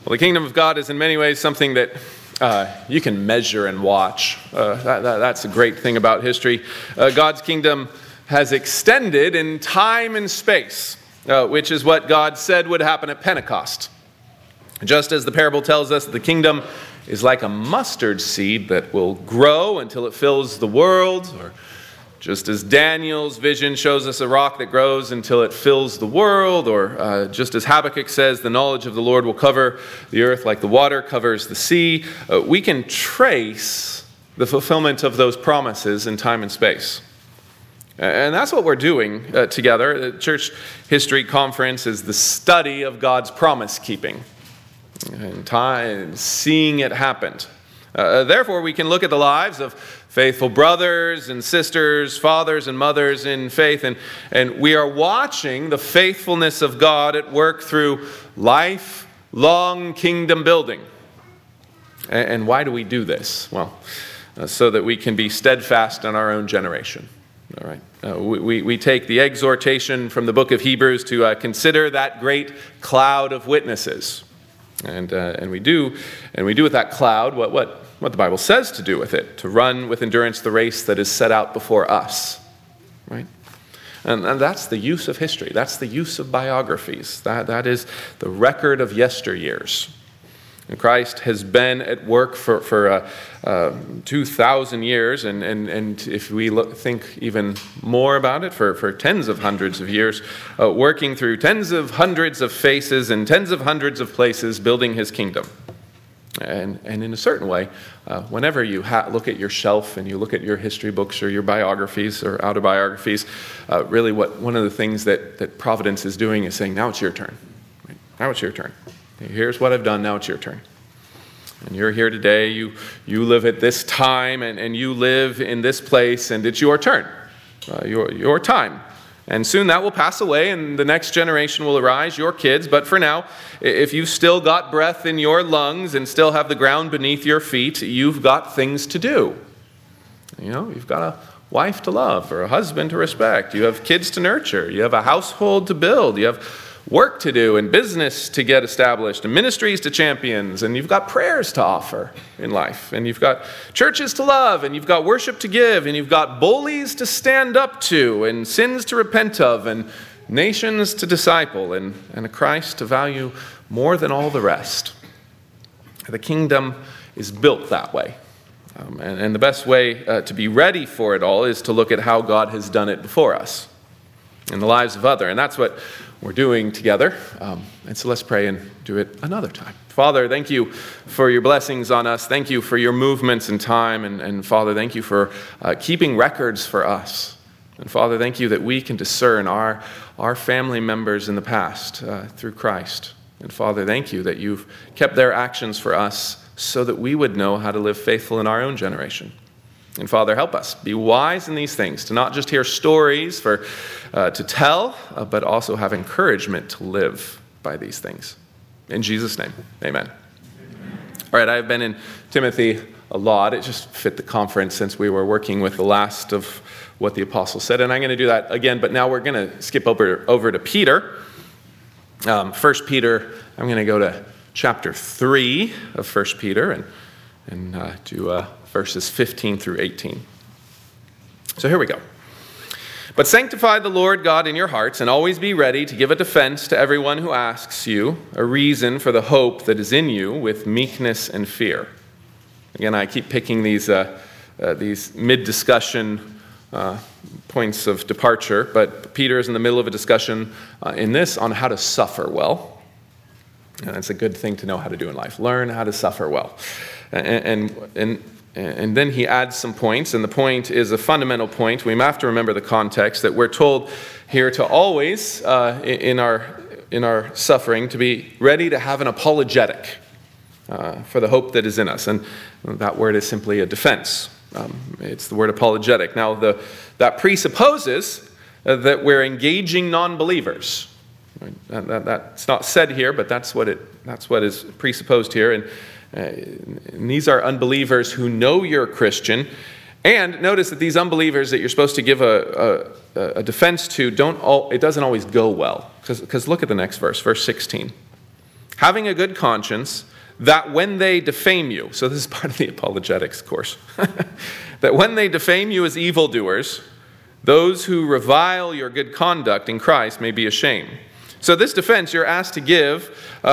Well, the kingdom of God is in many ways something that you can measure and watch. That's a great thing about history. God's kingdom has extended in time and space, which is what God said would happen at Pentecost. Just as the parable tells us that the kingdom is like a mustard seed that will grow until it fills the world, or just as Daniel's vision shows us a rock that grows until it fills the world, or just as Habakkuk says, the knowledge of the Lord will cover the earth like the water covers the sea, we can trace the fulfillment of those promises in time and space. And that's what we're doing together. The Church History Conference is the study of God's promise keeping and time, seeing it happen. Therefore, we can look at the lives of faithful brothers and sisters, fathers and mothers in faith, and we are watching the faithfulness of God at work through lifelong kingdom building. And why do we do this? Well, so that we can be steadfast in our own generation. All right. We take the exhortation from the book of Hebrews to consider that great cloud of witnesses. And we do with that cloud what the Bible says to do with it, to run with endurance the race that is set out before us, right? And that's the use of history. That's the use of biographies. That is the record of yesteryears. And Christ has been at work for 2,000 years, and if we think even more about it, for tens of hundreds of years, working through tens of hundreds of faces and tens of hundreds of places, building his kingdom. And in a certain way, whenever you look at your shelf and you look at your history books or your biographies or autobiographies, really one of the things that Providence is doing is saying, now it's your turn. Right? Now it's your turn. Here's what I've done, now it's your turn. And you're here today, you live at this time, and you live in this place, and it's your turn, your time. And soon that will pass away, and the next generation will arise, your kids. But for now, if you've still got breath in your lungs and still have the ground beneath your feet, you've got things to do. You know, you've got a wife to love or a husband to respect. You have kids to nurture. You have a household to build. You have work to do and business to get established and ministries to champions, and you've got prayers to offer in life, and you've got churches to love, and you've got worship to give, and you've got bullies to stand up to and sins to repent of and nations to disciple and a Christ to value more than all the rest. The kingdom is built that way. And the best way to be ready for it all is to look at how God has done it before us in the lives of others. And that's what we're doing together. And so let's pray and do it another time. Father, thank you for your blessings on us. Thank you for your movements in time. And Father, thank you for keeping records for us. And Father, thank you that we can discern our family members in the past through Christ. And Father, thank you that you've kept their actions for us so that we would know how to live faithful in our own generation. And Father, help us be wise in these things, to not just hear stories to tell, but also have encouragement to live by these things. In Jesus' name, amen. All right, I've been in Timothy a lot. It just fit the conference since we were working with the last of what the apostle said. And I'm going to do that again, but now we're going to skip over to Peter. 1 Peter, I'm going to go to chapter 3 of 1 Peter and do verses 15 through 18. So here we go. But sanctify the Lord God in your hearts, and always be ready to give a defense to everyone who asks you a reason for the hope that is in you with meekness and fear. Again, I keep picking these mid-discussion points of departure, but Peter is in the middle of a discussion in this on how to suffer well. And it's a good thing to know how to do in life. Learn how to suffer well. And then he adds some points, and the point is a fundamental point. We have to remember the context that we're told here to always, in our suffering, to be ready to have an apologetic for the hope that is in us. And that word is simply a defense. It's the word apologetic. Now, that presupposes that we're engaging non-believers. That's not said here, but that's what is presupposed here. And these are unbelievers who know you're a Christian. And notice that these unbelievers that you're supposed to give a defense to, it doesn't always go well. Because look at the next verse 16. having a good conscience, that when they defame you, so this is part of the apologetics course, that when they defame you as evildoers, those who revile your good conduct in Christ may be ashamed. So this defense you're asked to give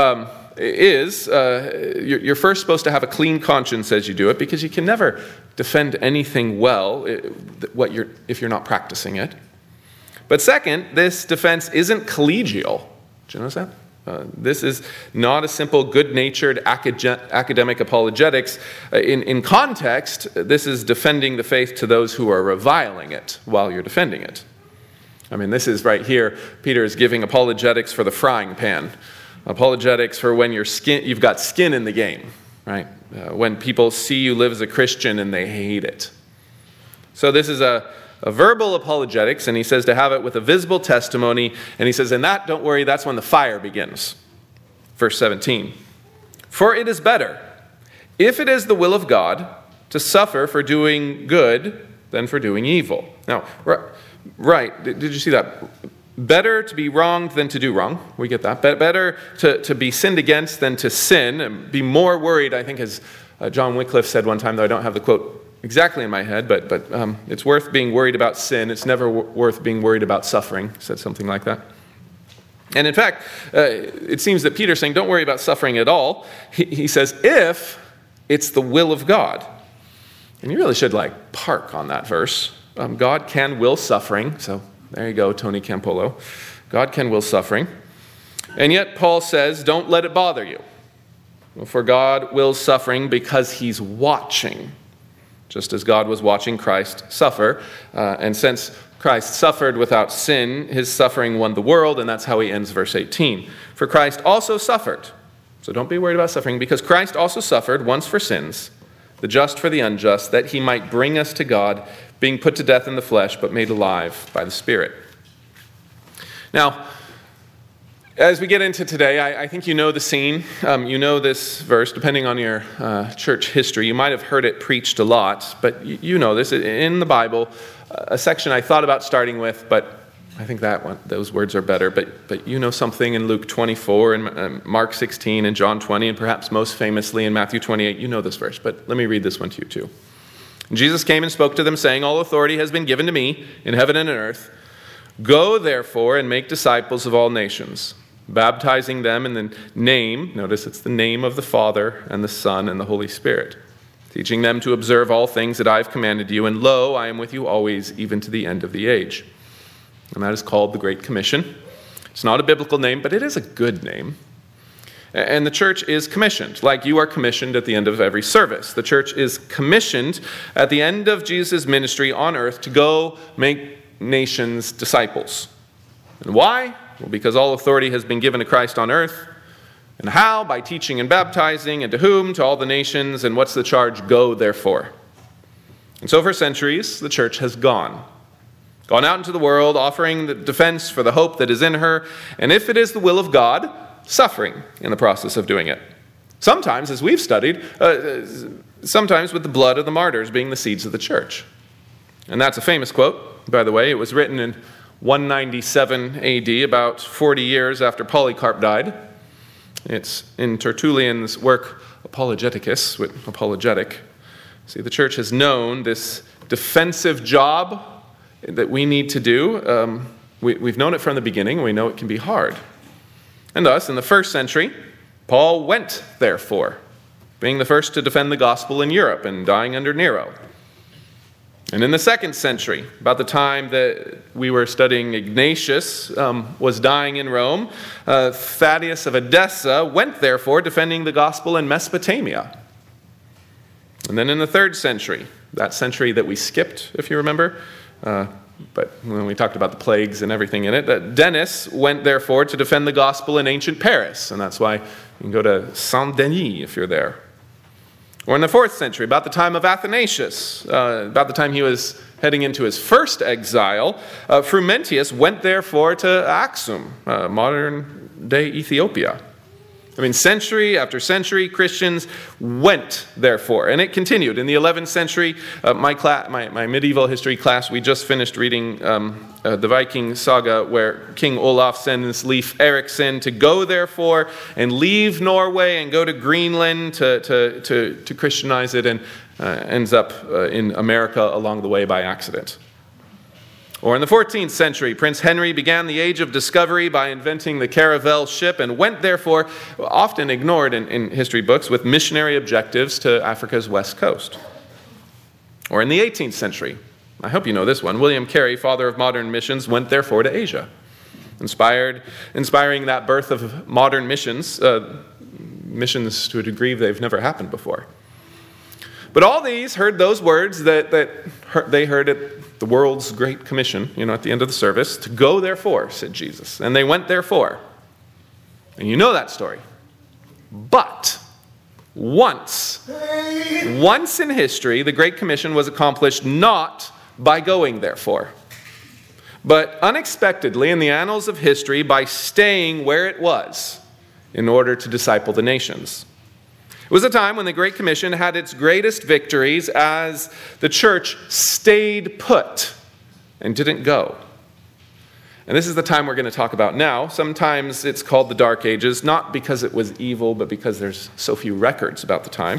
you're first supposed to have a clean conscience as you do it, because you can never defend anything well if you're not practicing it. But second, this defense isn't collegial. Did you notice that? This is not a simple good-natured academic apologetics. In context, this is defending the faith to those who are reviling it while you're defending it. I mean, this is right here, Peter is giving apologetics for the frying pan. Apologetics for when you've got skin in the game, right? When people see you live as a Christian and they hate it. So this is a verbal apologetics, and he says to have it with a visible testimony, and he says, and that, don't worry, that's when the fire begins. Verse 17. For it is better, if it is the will of God, to suffer for doing good than for doing evil. Now, right, did you see that? Better to be wronged than to do wrong. We get that. Better to be sinned against than to sin, and be more worried, I think, as John Wycliffe said one time, though I don't have the quote exactly in my head, but it's worth being worried about sin. It's never worth being worried about suffering. He said something like that. And in fact, it seems that Peter's saying, don't worry about suffering at all. He says, if it's the will of God. And you really should park on that verse. God can will suffering. So there you go, Tony Campolo. God can will suffering. And yet Paul says, don't let it bother you. For God wills suffering because he's watching, just as God was watching Christ suffer. And since Christ suffered without sin, his suffering won the world, and that's how he ends verse 18. For Christ also suffered. So don't be worried about suffering, because Christ also suffered once for sins, the just for the unjust, that he might bring us to God, being put to death in the flesh, but made alive by the Spirit. Now, as we get into today, I think you know the scene. You know this verse, depending on your church history. You might have heard it preached a lot, but you know this. In the Bible, a section I thought about starting with, but I think those words are better. But you know something in Luke 24 and Mark 16 and John 20, and perhaps most famously in Matthew 28. You know this verse, but let me read this one to you too. And Jesus came and spoke to them, saying, all authority has been given to me in heaven and on earth. Go, therefore, and make disciples of all nations, baptizing them in the name, notice it's the name of the Father and the Son and the Holy Spirit, teaching them to observe all things that I have commanded you, and lo, I am with you always, even to the end of the age. And that is called the Great Commission. It's not a biblical name, but it is a good name. And the church is commissioned, like you are commissioned at the end of every service. The church is commissioned at the end of Jesus' ministry on earth to go make nations disciples. And why? Well, because all authority has been given to Christ on earth. And how? By teaching and baptizing. And to whom? To all the nations. And what's the charge? Go, therefore. And so for centuries, the church has gone out into the world, offering the defense for the hope that is in her. And if it is the will of God, suffering in the process of doing it. Sometimes, as we've studied, sometimes with the blood of the martyrs being the seeds of the church. And that's a famous quote, by the way. It was written in 197 AD, about 40 years after Polycarp died. It's in Tertullian's work Apologeticus, with apologetic. See, the church has known this defensive job that we need to do. We've known it from the beginning, and we know it can be hard. And thus, in the first century, Paul went, therefore, being the first to defend the gospel in Europe and dying under Nero. And in the second century, about the time that we were studying Ignatius was dying in Rome, Thaddeus of Edessa went, therefore, defending the gospel in Mesopotamia. And then in the third century, that century that we skipped, if you remember, but when we talked about the plagues and everything in it, Denis went, therefore, to defend the gospel in ancient Paris. And that's why you can go to Saint-Denis if you're there. Or in the 4th century, about the time of Athanasius, about the time he was heading into his first exile, Frumentius went, therefore, to Aksum, modern-day Ethiopia. I mean, century after century, Christians went, therefore. And it continued. In the 11th century, my medieval history class, we just finished reading the Viking saga where King Olaf sends Leif Erikson to go, therefore, and leave Norway and go to Greenland to Christianize it, and ends up in America along the way by accident. Or in the 14th century, Prince Henry began the age of discovery by inventing the caravel ship and went, therefore, often ignored in history books, with missionary objectives to Africa's west coast. Or in the 18th century, I hope you know this one, William Carey, father of modern missions, went, therefore, to Asia, inspiring that birth of modern missions, missions to a degree they've never happened before. But all these heard those words that they heard at the world's great commission, at the end of the service, to go therefore, said Jesus. And they went therefore. And you know that story. But once in history, the Great Commission was accomplished not by going therefore, but unexpectedly in the annals of history by staying where it was in order to disciple the nations. It was a time when the Great Commission had its greatest victories as the church stayed put and didn't go. And this is the time we're going to talk about now. Sometimes it's called the Dark Ages, not because it was evil, but because there's so few records about the time.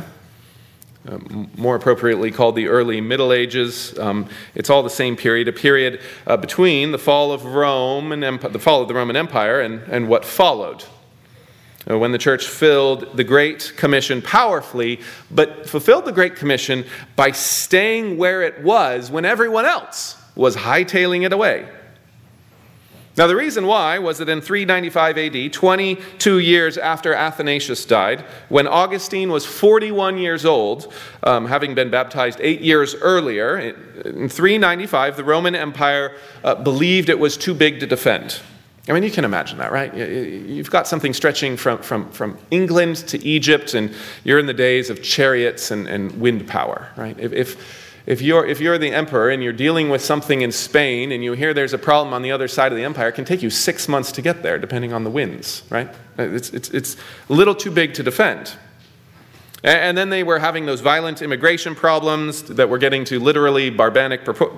More appropriately called the Early Middle Ages. It's all the same period, a period between the fall of Rome and the fall of the Roman Empire and what followed. When the church filled the Great Commission powerfully, but fulfilled the Great Commission by staying where it was when everyone else was hightailing it away. Now, the reason why was that in 395 AD, 22 years after Athanasius died, when Augustine was 41 years old, having been baptized 8 years earlier, in 395, the Roman Empire believed it was too big to defend. I mean, you can imagine that, right? You've got something stretching from England to Egypt, and you're in the days of chariots and wind power, right? If you're the emperor and you're dealing with something in Spain and you hear there's a problem on the other side of the empire, it can take you 6 months to get there, depending on the winds, right? It's a little too big to defend. And then they were having those violent immigration problems that were getting to literally barbaric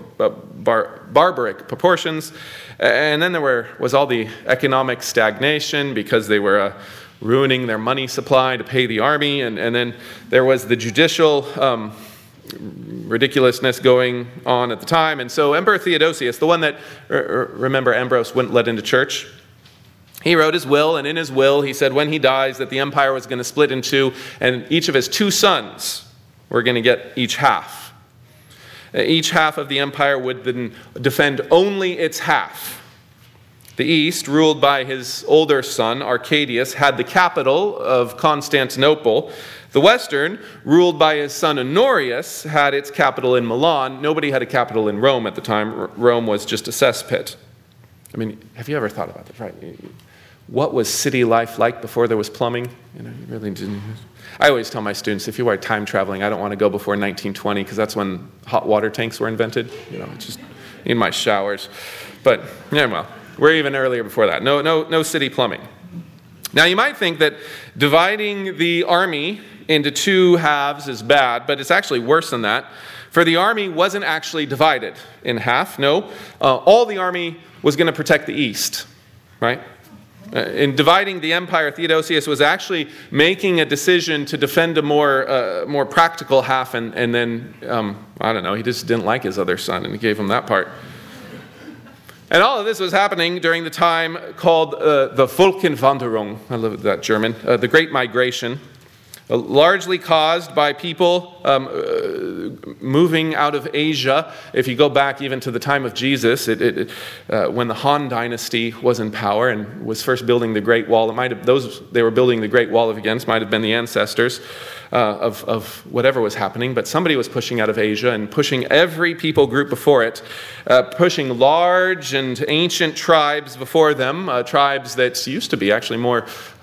proportions. And then there was all the economic stagnation because they were ruining their money supply to pay the army. And then there was the judicial ridiculousness going on at the time. And so Emperor Theodosius, the one that, remember, Ambrose wouldn't let into church, he wrote his will, and in his will he said when he dies that the empire was going to split in two, and each of his 2 sons were going to get each half. Each half of the empire would then defend only its half. The East, ruled by his older son, Arcadius, had the capital of Constantinople. The Western, ruled by his son Honorius, had its capital in Milan. Nobody had a capital in Rome at the time. Rome was just a cesspit. I mean, have you ever thought about this, right? What was city life like before there was plumbing? You really didn't. I always tell my students, if you are time traveling, I don't want to go before 1920 because that's when hot water tanks were invented. Just in my showers. But yeah, well, we're even earlier before that. No city plumbing. Now you might think that dividing the army into 2 halves is bad, but it's actually worse than that. For the army wasn't actually divided in half. No, all the army was going to protect the East, right? In dividing the empire, Theodosius was actually making a decision to defend a more practical half, and then, I don't know, he just didn't like his other son, and he gave him that part. And all of this was happening during the time called the Völkerwanderung, I love that German, the Great Migration, largely caused by people moving out of Asia. If you go back even to the time of Jesus, when the Han Dynasty was in power and was first building the Great Wall, those they were building the Great Wall against might have been the ancestors of whatever was happening, but somebody was pushing out of Asia and pushing every people group before it, pushing large and ancient tribes before them, tribes that used to be actually more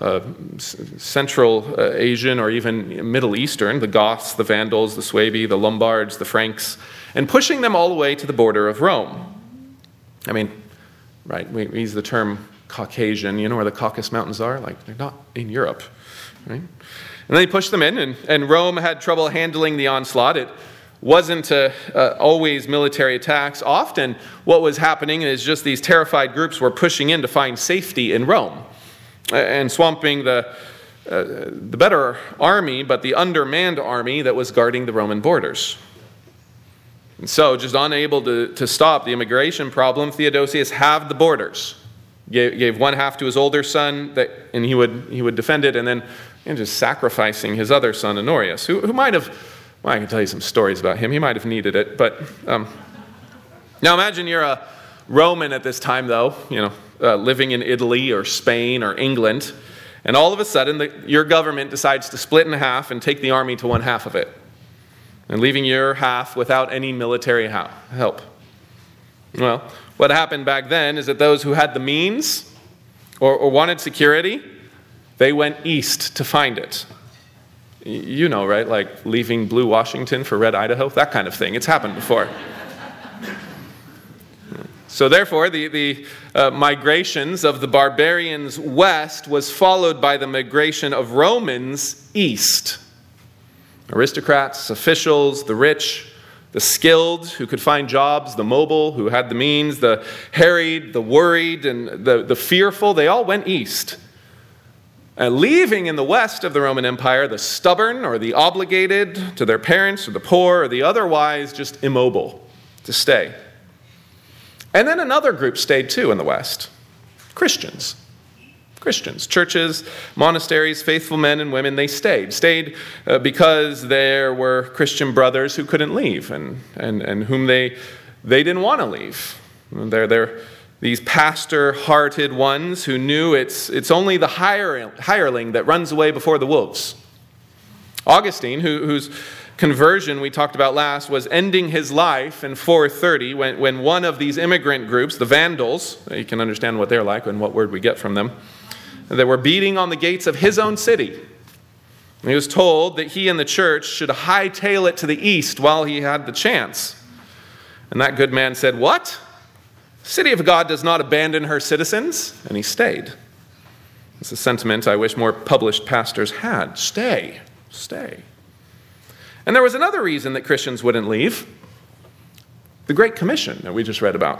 Central Asian or even Middle Eastern, the Goths, the Vandals, the Suebi, the Lombards, the Franks, and pushing them all the way to the border of Rome. I mean, right, we use the term Caucasian. You know where the Caucasus Mountains are? Like, they're not in Europe, right? And then he pushed them in, and Rome had trouble handling the onslaught. It wasn't always military attacks. Often what was happening is just these terrified groups were pushing in to find safety in Rome and swamping the better army, but the undermanned army that was guarding the Roman borders. And so, just unable to stop the immigration problem, Theodosius halved the borders. Gave one half to his older son, and he would defend it, and then just sacrificing his other son, Honorius, who might have, well, I can tell you some stories about him. He might have needed it. But now imagine you're a Roman at this time, though, living in Italy or Spain or England, and all of a sudden your government decides to split in half and take the army to one half of it, and leaving your half without any military help. Well, what happened back then is that those who had the means or wanted security, they went east to find it. You know, right? Like leaving blue Washington for red Idaho, that kind of thing. It's happened before. So therefore, the migrations of the barbarians west was followed by the migration of Romans east. Aristocrats, officials, the rich, the skilled who could find jobs, the mobile who had the means, the harried, the worried, and the fearful, they all went east. And leaving in the west of the Roman Empire the stubborn or the obligated to their parents or the poor or the otherwise just immobile to stay. And then another group stayed too in the west. Christians, churches, monasteries, faithful men and women, they stayed because there were Christian brothers who couldn't leave and whom they didn't want to leave. They're these pastor-hearted ones who knew it's only the hireling that runs away before the wolves. Augustine, whose conversion we talked about last, was ending his life in 430 when one of these immigrant groups, the Vandals, you can understand what they're like and what word we get from them, they were beating on the gates of his own city. And he was told that he and the church should hightail it to the east while he had the chance. And that good man said, "What? The city of God does not abandon her citizens." And he stayed. It's a sentiment I wish more published pastors had. Stay. And there was another reason that Christians wouldn't leave. The Great Commission that we just read about.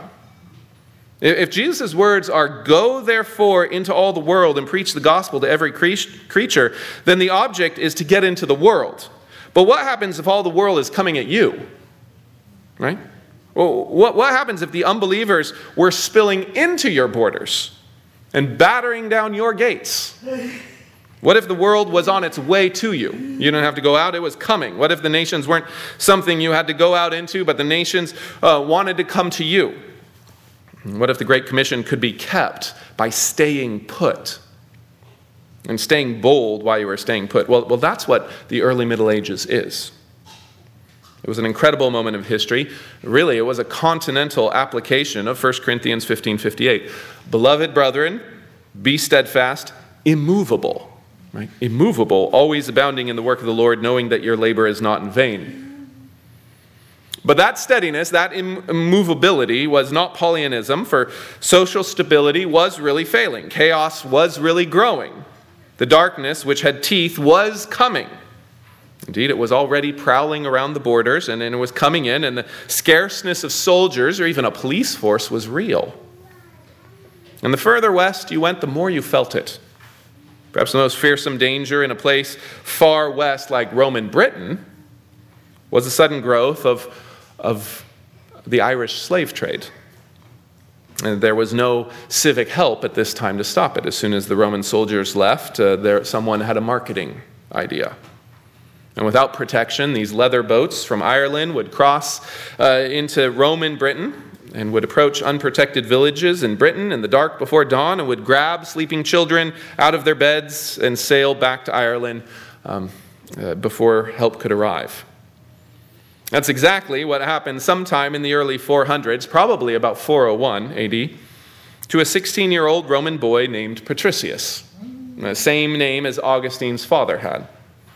If Jesus' words are, "Go therefore into all the world and preach the gospel to every creature," then the object is to get into the world. But what happens if all the world is coming at you? Right? Well, what happens if the unbelievers were spilling into your borders and battering down your gates? What if the world was on its way to you? You didn't have to go out, it was coming. What if the nations weren't something you had to go out into, but the nations wanted to come to you? What if the Great Commission could be kept by staying put and staying bold while you were staying put? Well, that's what the early Middle Ages is. It was an incredible moment of history. Really, it was a continental application of 1 Corinthians 15:58. Beloved brethren, be steadfast, immovable. Right? Immovable, always abounding in the work of the Lord, knowing that your labor is not in vain. But that steadiness, that immovability was not Pollyannism, for social stability was really failing. Chaos was really growing. The darkness, which had teeth, was coming. Indeed, it was already prowling around the borders, and it was coming in, and the scarceness of soldiers or even a police force was real. And the further west you went, the more you felt it. Perhaps the most fearsome danger in a place far west like Roman Britain was the sudden growth of the Irish slave trade. And there was no civic help at this time to stop it. As soon as the Roman soldiers left, someone had a marketing idea. And without protection, these leather boats from Ireland would cross into Roman Britain and would approach unprotected villages in Britain in the dark before dawn and would grab sleeping children out of their beds and sail back to Ireland before help could arrive. That's exactly what happened sometime in the early 400s, probably about 401 AD, to a 16-year-old Roman boy named Patricius, the same name as Augustine's father had.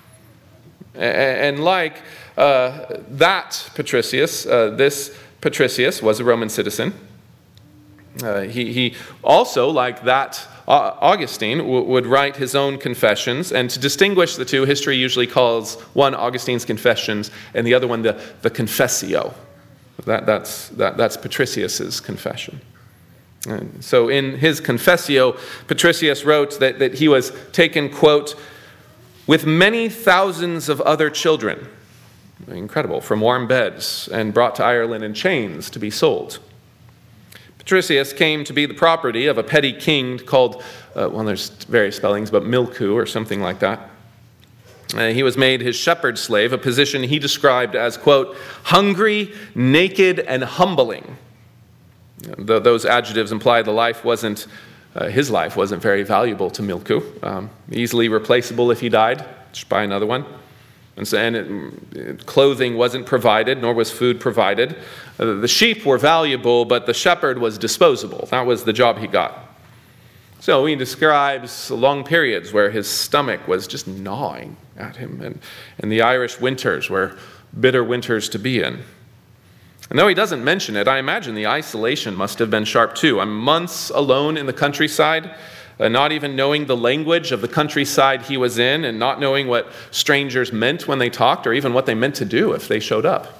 And like this Patricius was a Roman citizen. He also, like that Augustine, would write his own confessions. And to distinguish the two, history usually calls one Augustine's Confessions and the other one the Confessio. That's Patricius's confession. And so in his Confessio, Patricius wrote that he was taken, quote, with many thousands of other children, incredible, from warm beds, and brought to Ireland in chains to be sold. Patricius came to be the property of a petty king called, there's various spellings, but Milku or something like that. He was made his shepherd slave, a position he described as, quote, hungry, naked, and humbling. Those adjectives imply his life wasn't very valuable to Milku. Easily replaceable if he died, just buy another one. And clothing wasn't provided, nor was food provided. The sheep were valuable, but the shepherd was disposable. That was the job he got. So he describes long periods where his stomach was just gnawing at him, and the Irish winters were bitter winters to be in. And though he doesn't mention it, I imagine the isolation must have been sharp too. I'm months alone in the countryside, not even knowing the language of the countryside he was in, and not knowing what strangers meant when they talked, or even what they meant to do if they showed up.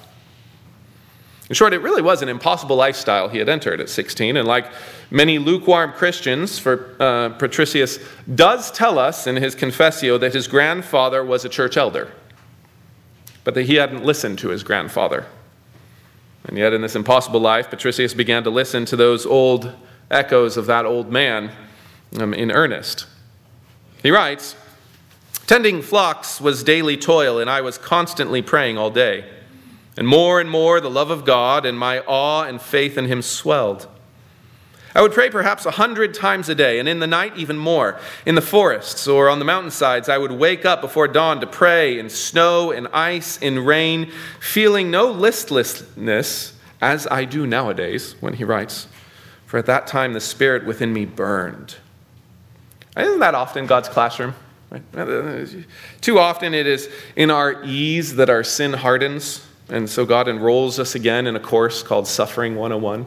In short, it really was an impossible lifestyle he had entered at 16, and like many lukewarm Christians, Patricius does tell us in his Confessio that his grandfather was a church elder, but that he hadn't listened to his grandfather. And yet in this impossible life, Patricius began to listen to those old echoes of that old man in earnest. He writes, "Tending flocks was daily toil, and I was constantly praying all day. And more the love of God and my awe and faith in him swelled. I would pray perhaps 100 times a day, and in the night even more. In the forests or on the mountainsides, I would wake up before dawn to pray in snow, in ice, in rain, feeling no listlessness, as I do nowadays," when he writes, "for at that time the spirit within me burned." Isn't that often God's classroom? Right? Too often it is in our ease that our sin hardens, and so God enrolls us again in a course called Suffering 101.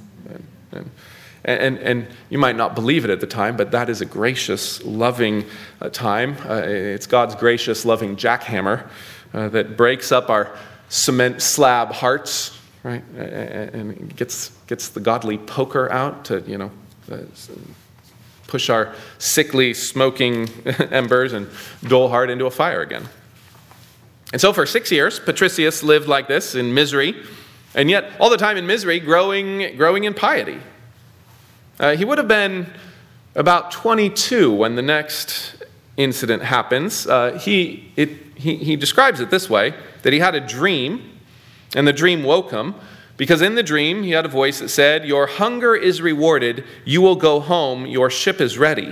And you might not believe it at the time, but that is a gracious, loving time. It's God's gracious, loving jackhammer that breaks up our cement slab hearts, right? And gets the godly poker out to, push our sickly, smoking embers and dull heart into a fire again. And so for 6 years, Patricius lived like this in misery, and yet all the time in misery, growing in piety. He would have been about 22 when the next incident happens. He describes it this way, that he had a dream, and the dream woke him, because in the dream he had a voice that said, "Your hunger is rewarded, you will go home, your ship is ready."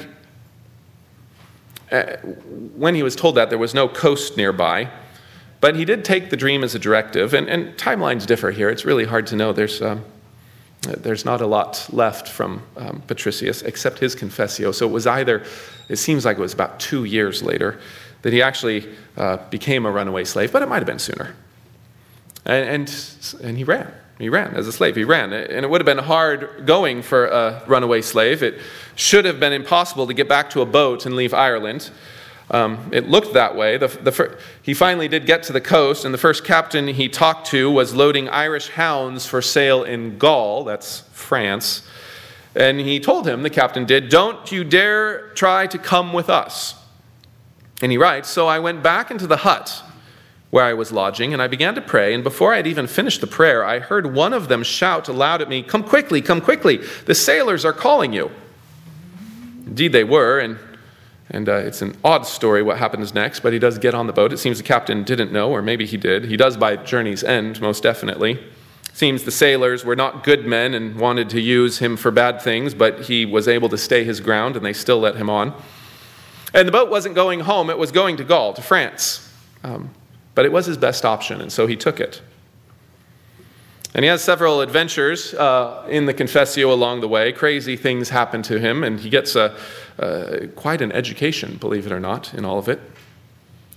When he was told that, there was no coast nearby, but he did take the dream as a directive, and timelines differ here. It's really hard to know. There's not a lot left from Patricius except his Confessio. So it seems like it was about 2 years later that he actually became a runaway slave, but it might have been sooner. And he ran. He ran as a slave. He ran. And it would have been hard going for a runaway slave. It should have been impossible to get back to a boat and leave Ireland. It looked that way. He finally did get to the coast, and the first captain he talked to was loading Irish hounds for sale in Gaul, that's France. And he told him, the captain did, "Don't you dare try to come with us." And he writes, "So I went back into the hut where I was lodging, and I began to pray, and before I had even finished the prayer, I heard one of them shout aloud at me, 'Come quickly, the sailors are calling you.'" Indeed they were, and it's an odd story what happens next, but he does get on the boat. It seems the captain didn't know, or maybe he did. He does by journey's end, most definitely. It seems the sailors were not good men and wanted to use him for bad things, but he was able to stay his ground, and they still let him on. And the boat wasn't going home, it was going to Gaul, to France. But it was his best option, and so he took it. And he has several adventures in the Confessio along the way. Crazy things happen to him, and he gets quite an education, believe it or not, in all of it.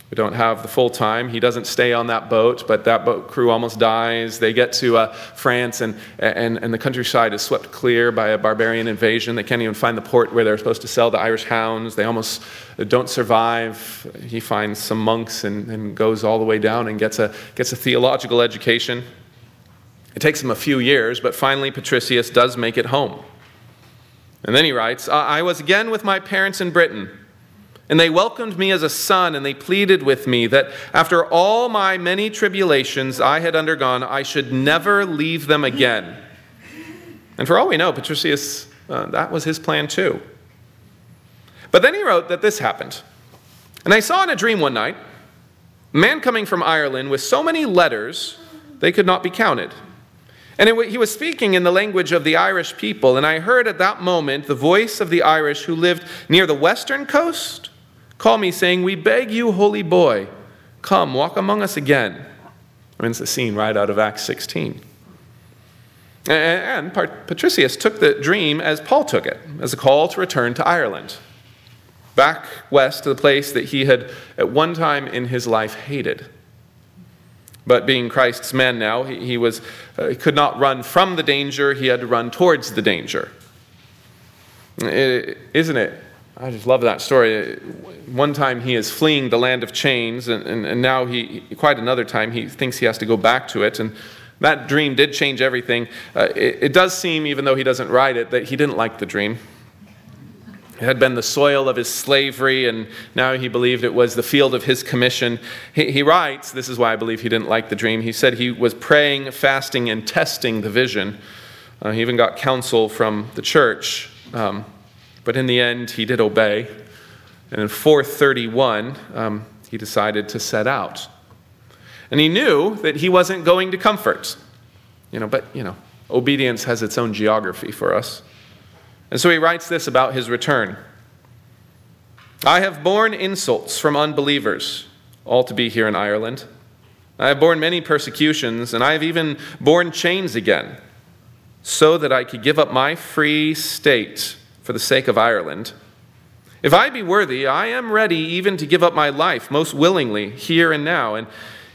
We don't have the full time. He doesn't stay on that boat, but that boat crew almost dies. They get to France, and the countryside is swept clear by a barbarian invasion. They can't even find the port where they're supposed to sell the Irish hounds. They almost don't survive. He finds some monks and goes all the way down and gets a theological education. It takes him a few years, but finally Patricius does make it home. And then he writes, I was again with my parents in Britain, and they welcomed me as a son, and they pleaded with me that after all my many tribulations I had undergone, I should never leave them again. And for all we know, Patricius, that was his plan too. But then he wrote that this happened. And I saw in a dream one night a man coming from Ireland with so many letters they could not be counted. And he was speaking in the language of the Irish people, and I heard at that moment the voice of the Irish who lived near the western coast call me, saying, "We beg you, holy boy, come, walk among us again." I mean, it's a scene right out of Acts 16. And Patricius took the dream as Paul took it, as a call to return to Ireland, back west to the place that he had at one time in his life hated. But being Christ's man now, he could not run from the danger, he had to run towards the danger. Isn't it? I just love that story. One time he is fleeing the land of chains, and now quite another time he thinks he has to go back to it. And that dream did change everything. It does seem, even though he doesn't write it, that he didn't like the dream. It had been the soil of his slavery, and now he believed it was the field of his commission. He writes, this is why I believe he didn't like the dream, he said he was praying, fasting, and testing the vision. He even got counsel from the church. But in the end, he did obey. And in 431, he decided to set out. And he knew that he wasn't going to comfort. But obedience has its own geography for us. And so he writes this about his return. I have borne insults from unbelievers, all to be here in Ireland. I have borne many persecutions, and I have even borne chains again, so that I could give up my free state for the sake of Ireland. If I be worthy, I am ready even to give up my life most willingly here and now. And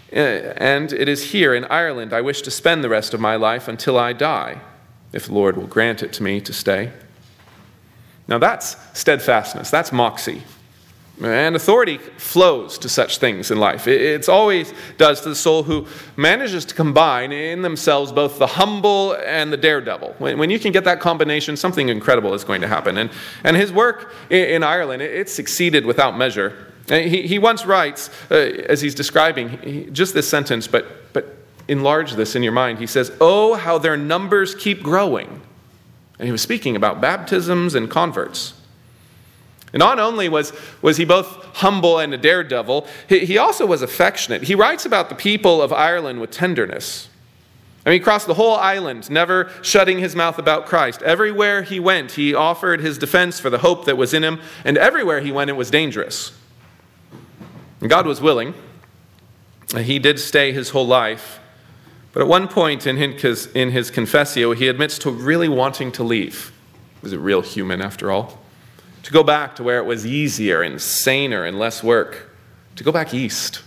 it is here in Ireland I wish to spend the rest of my life until I die, if the Lord will grant it to me to stay. Now that's steadfastness, that's moxie. And authority flows to such things in life. It always does to the soul who manages to combine in themselves both the humble and the daredevil. When you can get that combination, something incredible is going to happen. And his work in Ireland, it succeeded without measure. He once writes, as he's describing, just this sentence, but enlarge this in your mind. He says, "Oh, how their numbers keep growing." And he was speaking about baptisms and converts. And not only was he both humble and a daredevil, he also was affectionate. He writes about the people of Ireland with tenderness. He crossed the whole island, never shutting his mouth about Christ. Everywhere he went, he offered his defense for the hope that was in him, and everywhere he went, it was dangerous. And God was willing. He did stay his whole life. But at one point in his confessio, he admits to really wanting to leave. He was a real human after all. To go back to where it was easier and saner and less work. To go back east.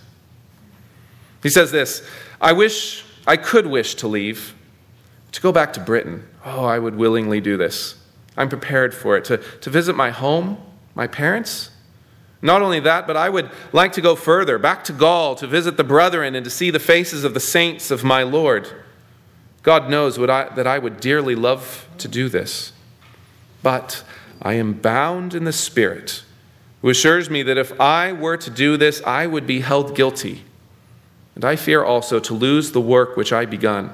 He says this, I could wish to leave. To go back to Britain. Oh, I would willingly do this. I'm prepared for it. To visit my home, my parents. Not only that, but I would like to go further, back to Gaul, to visit the brethren and to see the faces of the saints of my Lord. God knows that I would dearly love to do this. But I am bound in the Spirit, who assures me that if I were to do this, I would be held guilty. And I fear also to lose the work which I began,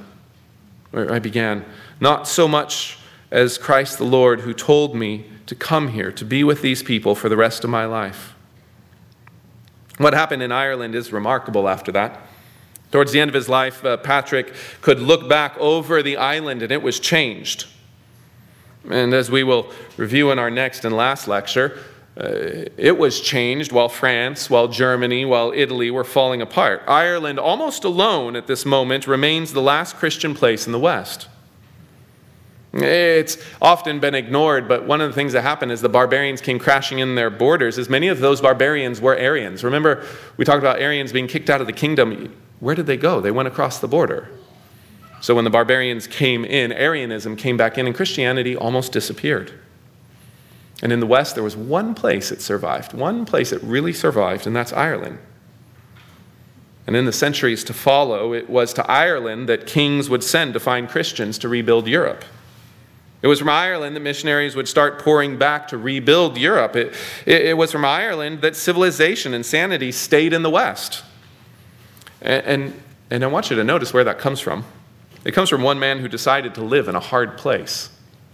not so much as Christ the Lord, who told me to come here, to be with these people for the rest of my life. What happened in Ireland is remarkable after that. Towards the end of his life, Patrick could look back over the island and it was changed. And as we will review in our next and last lecture, it was changed while France, while Germany, while Italy were falling apart. Ireland, almost alone at this moment, remains the last Christian place in the West. It's often been ignored, but one of the things that happened as the barbarians came crashing in their borders is many of those barbarians were Aryans. Remember, we talked about Aryans being kicked out of the kingdom. Where did they go? They went across the border. So when the barbarians came in, Aryanism came back in, and Christianity almost disappeared. And in the West, there was one place it survived, one place it really survived, and that's Ireland. And in the centuries to follow, it was to Ireland that kings would send to find Christians to rebuild Europe. It was from Ireland that missionaries would start pouring back to rebuild Europe. It was from Ireland that civilization and sanity stayed in the West. And I want you to notice where that comes from. It comes from one man who decided to live in a hard place.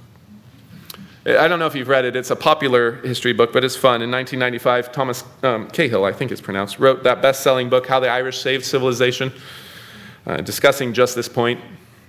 I don't know if you've read it. It's a popular history book, but it's fun. In 1995, Thomas Cahill, I think it's pronounced, wrote that best-selling book, How the Irish Saved Civilization, discussing just this point.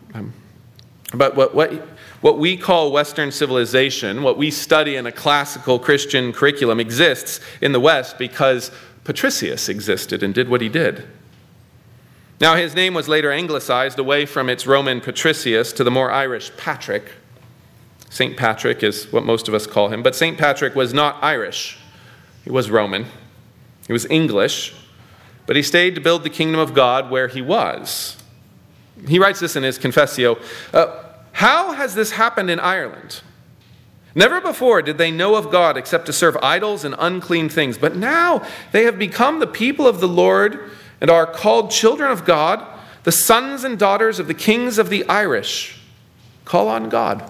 But what we call Western civilization, what we study in a classical Christian curriculum, exists in the West because Patricius existed and did what he did. Now, his name was later anglicized away from its Roman Patricius to the more Irish Patrick. St. Patrick is what most of us call him. But St. Patrick was not Irish. He was Roman. He was English. But he stayed to build the kingdom of God where he was. He writes this in his Confessio. How has this happened in Ireland? Never before did they know of God except to serve idols and unclean things. But now they have become the people of the Lord and are called children of God, the sons and daughters of the kings of the Irish. Call on God.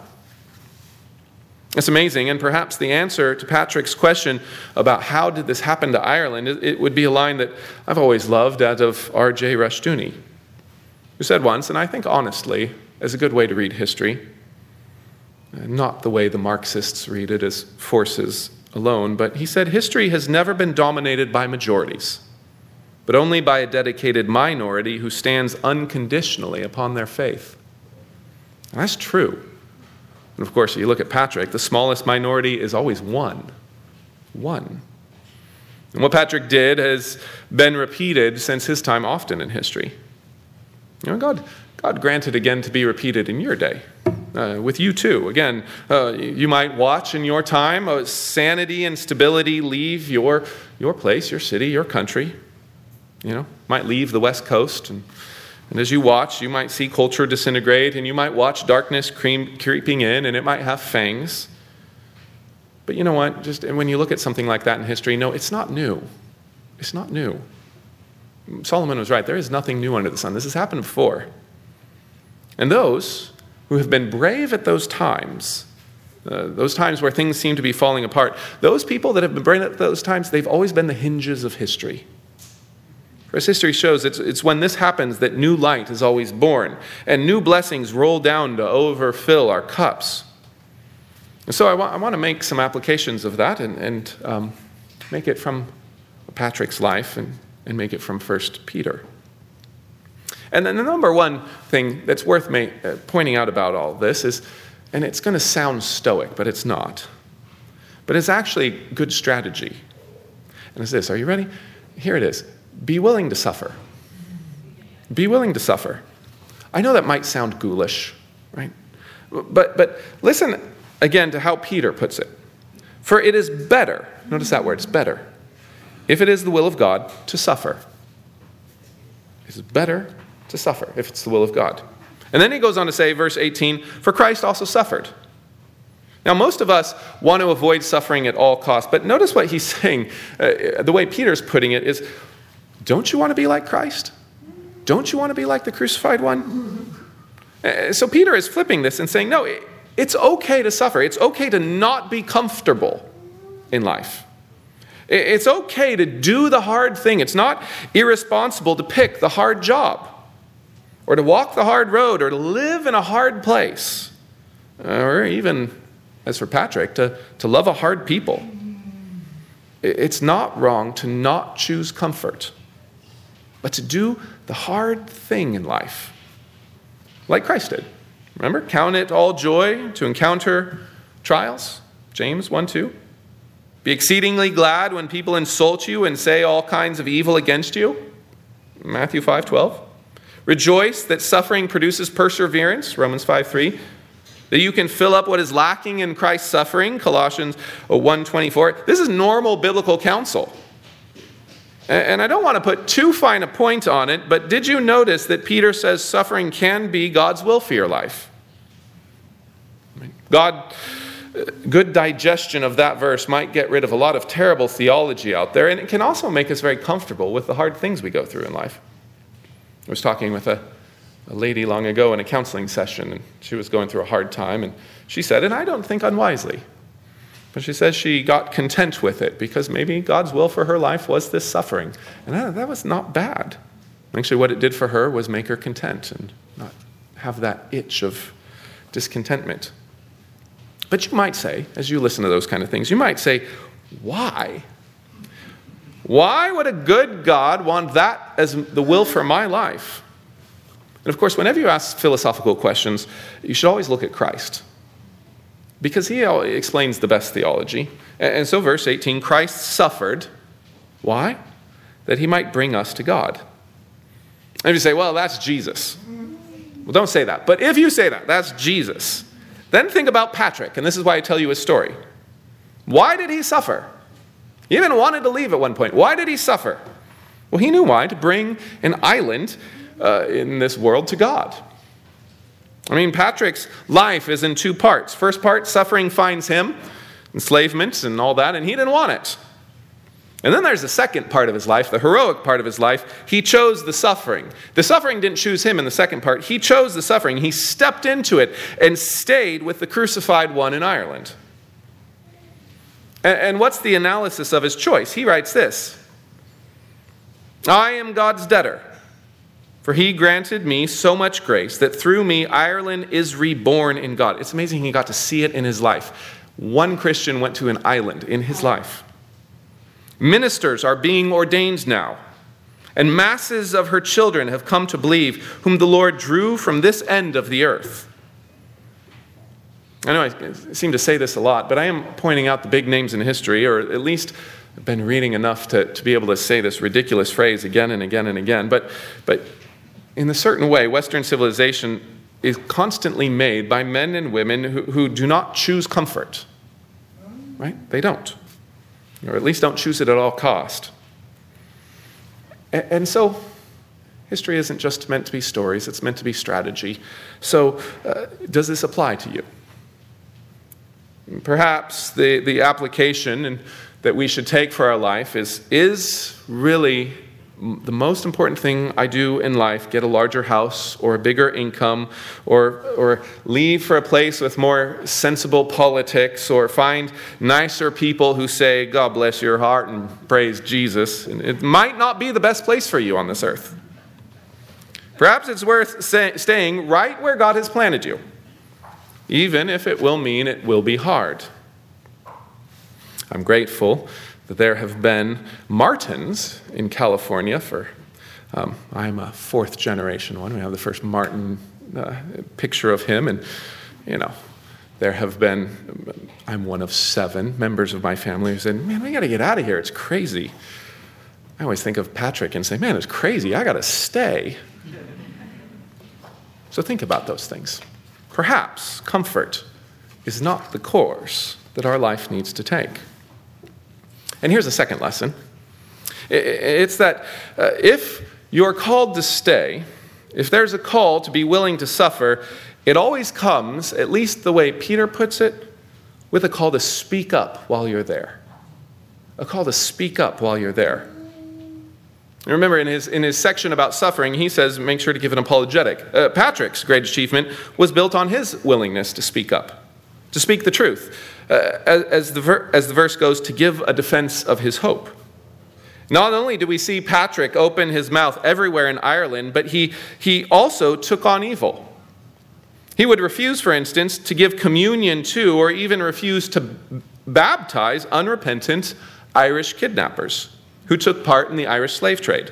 It's amazing, and perhaps the answer to Patrick's question about how did this happen to Ireland, it would be a line that I've always loved out of R.J. Rushdoony, who said once, and I think honestly, as a good way to read history, not the way the Marxists read it as forces alone, but he said, history has never been dominated by majorities, but only by a dedicated minority who stands unconditionally upon their faith. And that's true. And of course, you look at Patrick, the smallest minority is always one. One. And what Patrick did has been repeated since his time often in history. You know, God granted again to be repeated in your day, with you too. Again, you might watch in your time sanity and stability leave your place, your city, your country. You know, might leave the West Coast, and as you watch, you might see culture disintegrate, and you might watch darkness creeping in, and it might have fangs. But you know what? Just when you look at something like that in history, no, it's not new. It's not new. Solomon was right. There is nothing new under the sun. This has happened before. And those who have been brave at those times where things seem to be falling apart, those people that have been brave at those times, they've always been the hinges of history. As history shows, it's when this happens that new light is always born, and new blessings roll down to overfill our cups. And so I want to make some applications of that and make it from Patrick's life and make it from 1 Peter. And then the number one thing that's worth pointing out about all this is, and it's going to sound stoic, but it's not, but it's actually good strategy. And it's this. Are you ready? Here it is. Be willing to suffer. Be willing to suffer. I know that might sound ghoulish, right? But listen again to how Peter puts it. For it is better, notice that word, it's better, if it is the will of God to suffer. It is better to suffer if it's the will of God. And then he goes on to say, verse 18, for Christ also suffered. Now, most of us want to avoid suffering at all costs, but notice what he's saying, the way Peter's putting it is, don't you want to be like Christ? Don't you want to be like the crucified one? So Peter is flipping this and saying, no, it's okay to suffer. It's okay to not be comfortable in life. It's okay to do the hard thing. It's not irresponsible to pick the hard job or to walk the hard road or to live in a hard place or even, as for Patrick, to love a hard people. It's not wrong to not choose comfort, but to do the hard thing in life, like Christ did. Remember, count it all joy to encounter trials, James 1:2. Be exceedingly glad when people insult you and say all kinds of evil against you, Matthew 5:12. Rejoice that suffering produces perseverance, Romans 5:3. that you can fill up what is lacking in Christ's suffering, Colossians 1:24. This is normal biblical counsel. And I don't want to put too fine a point on it, but did you notice that Peter says suffering can be God's will for your life? Good digestion of that verse might get rid of a lot of terrible theology out there, and it can also make us very comfortable with the hard things we go through in life. I was talking with a lady long ago in a counseling session, and she was going through a hard time, and she said, and I don't think unwisely, but she says she got content with it because maybe God's will for her life was this suffering. And that was not bad. Actually, what it did for her was make her content and not have that itch of discontentment. But you might say, as you listen to those kind of things, you might say, why? Why would a good God want that as the will for my life? And of course, whenever you ask philosophical questions, you should always look at Christ, because he explains the best theology. And so verse 18, Christ suffered. Why? That he might bring us to God. And if you say, well, that's Jesus. Well, don't say that. But if you say that, that's Jesus. Then think about Patrick, and this is why I tell you his story. Why did he suffer? He even wanted to leave at one point. Why did he suffer? Well, he knew why, to bring an island in this world to God. I mean, Patrick's life is in two parts. First part, suffering finds him, enslavement and all that, and he didn't want it. And then there's the second part of his life, the heroic part of his life. He chose the suffering. The suffering didn't choose him in the second part. He chose the suffering. He stepped into it and stayed with the crucified one in Ireland. And what's the analysis of his choice? He writes this: I am God's debtor, for he granted me so much grace that through me Ireland is reborn in God. It's amazing he got to see it in his life. One Christian went to an island in his life. Ministers are being ordained now, and masses of her children have come to believe, whom the Lord drew from this end of the earth. I know I seem to say this a lot, but I am pointing out the big names in history, or at least I've been reading enough to be able to say this ridiculous phrase again and again and again. But in a certain way, Western civilization is constantly made by men and women who do not choose comfort. Right? They don't. Or at least don't choose it at all cost. And so, history isn't just meant to be stories, it's meant to be strategy. So, does this apply to you? Perhaps the application that we should take for our life is really the most important thing I do in life: get a larger house or a bigger income, or leave for a place with more sensible politics, or find nicer people who say, God bless your heart and praise Jesus. And it might not be the best place for you on this earth. Perhaps it's worth staying right where God has planted you, even if it will mean it will be hard. I'm grateful that there have been Martins in California for, I'm a fourth generation one. We have the first Martin picture of him, and, there have been, I'm one of 7 members of my family who said, man, we got to get out of here. It's crazy. I always think of Patrick and say, man, it's crazy. I got to stay. So think about those things. Perhaps comfort is not the course that our life needs to take. And here's a second lesson. It's that if you're called to stay, if there's a call to be willing to suffer, it always comes, at least the way Peter puts it, with a call to speak up while you're there. A call to speak up while you're there. Remember, in his section about suffering, he says, make sure to give an apologetic. Patrick's great achievement was built on his willingness to speak up, to speak the truth. As the verse goes, to give a defense of his hope. Not only do we see Patrick open his mouth everywhere in Ireland, but he also took on evil. He would refuse, for instance, to give communion to, or even refuse to baptize unrepentant Irish kidnappers who took part in the Irish slave trade.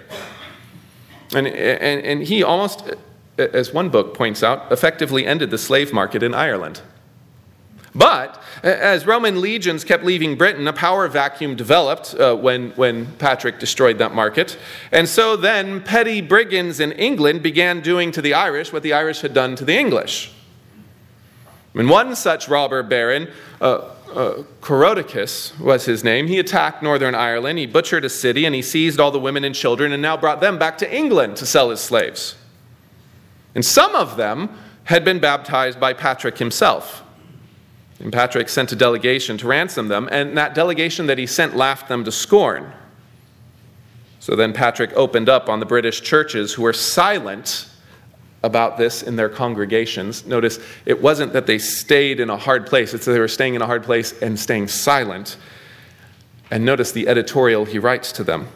And he almost, as one book points out, effectively ended the slave market in Ireland. But as Roman legions kept leaving Britain, a power vacuum developed when Patrick destroyed that market. And so then petty brigands in England began doing to the Irish what the Irish had done to the English. I mean, one such robber baron, Coroticus was his name. He attacked Northern Ireland, he butchered a city, and he seized all the women and children and now brought them back to England to sell as slaves. And some of them had been baptized by Patrick himself. And Patrick sent a delegation to ransom them, and that delegation that he sent laughed them to scorn. So then Patrick opened up on the British churches who were silent about this in their congregations. Notice, it wasn't that they stayed in a hard place, it's that they were staying in a hard place and staying silent. And notice the editorial he writes to them.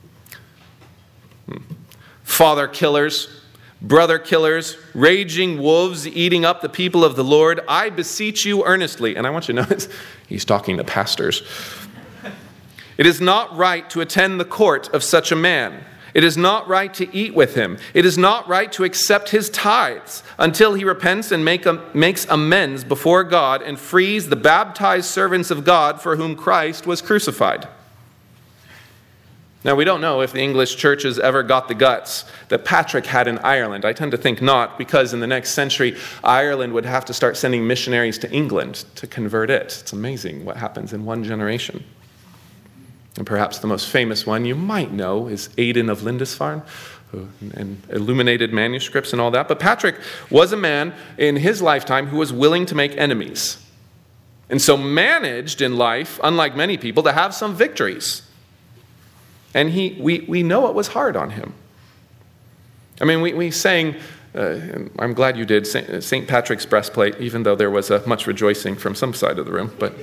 Father killers, brother killers, raging wolves eating up the people of the Lord, I beseech you earnestly. And I want you to notice, he's talking to pastors. It is not right to attend the court of such a man. It is not right to eat with him. It is not right to accept his tithes until he repents and makes amends before God and frees the baptized servants of God for whom Christ was crucified. Now, we don't know if the English churches ever got the guts that Patrick had in Ireland. I tend to think not, because in the next century, Ireland would have to start sending missionaries to England to convert it. It's amazing what happens in one generation. And perhaps the most famous one you might know is Aidan of Lindisfarne, and illuminated manuscripts and all that. But Patrick was a man in his lifetime who was willing to make enemies, and so managed in life, unlike many people, to have some victories. And we know it was hard on him. I mean, we sang, I'm glad you did, St. Patrick's breastplate, even though there was much rejoicing from some side of the room. But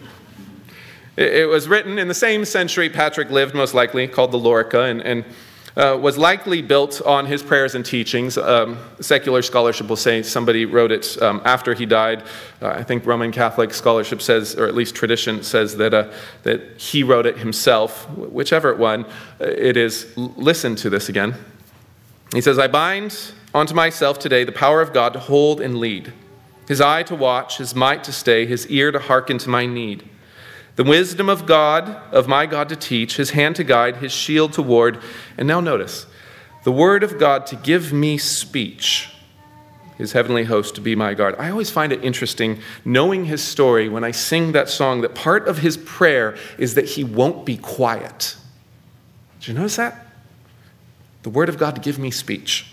it was written in the same century Patrick lived, most likely, called the Lorica, and was likely built on his prayers and teachings. Secular scholarship will say somebody wrote it after he died. I think Roman Catholic scholarship says, or at least tradition says, that he wrote it himself. Whichever one it is, listen to this again. He says, I bind onto myself today the power of God to hold and lead, his eye to watch, his might to stay, his ear to hearken to my need. The wisdom of God, of my God to teach, his hand to guide, his shield to ward. And now notice, the word of God to give me speech, his heavenly host to be my guard. I always find it interesting, knowing his story, when I sing that song, that part of his prayer is that he won't be quiet. Did you notice that? The word of God to give me speech.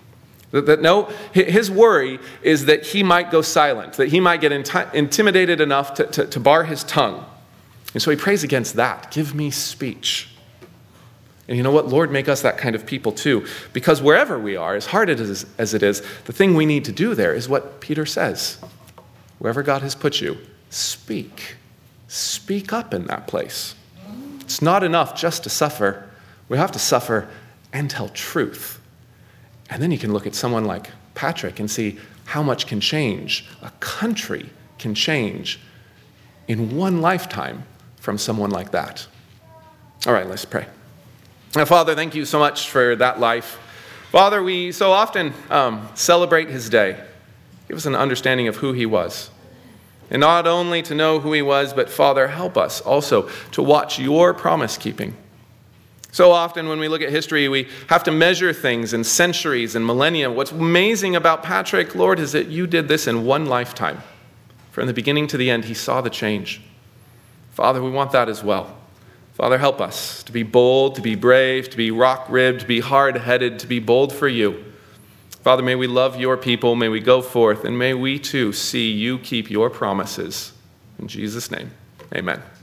No, his worry is that he might go silent, that he might get intimidated enough to bar his tongue. And so he prays against that. Give me speech. And you know what? Lord, make us that kind of people too. Because wherever we are, as hard as it is, the thing we need to do there is what Peter says. Wherever God has put you, speak. Speak up in that place. It's not enough just to suffer. We have to suffer and tell truth. And then you can look at someone like Patrick and see how much can change. A country can change in one lifetime from someone like that. All right, let's pray. Now, Father, thank you so much for that life. Father, we so often celebrate his day. Give us an understanding of who he was. And not only to know who he was, but Father, help us also to watch your promise keeping. So often when we look at history, we have to measure things in centuries and millennia. What's amazing about Patrick, Lord, is that you did this in one lifetime. From the beginning to the end, he saw the change. Father, we want that as well. Father, help us to be bold, to be brave, to be rock-ribbed, to be hard-headed, to be bold for you. Father, may we love your people, may we go forth, and may we too see you keep your promises. In Jesus' name, amen.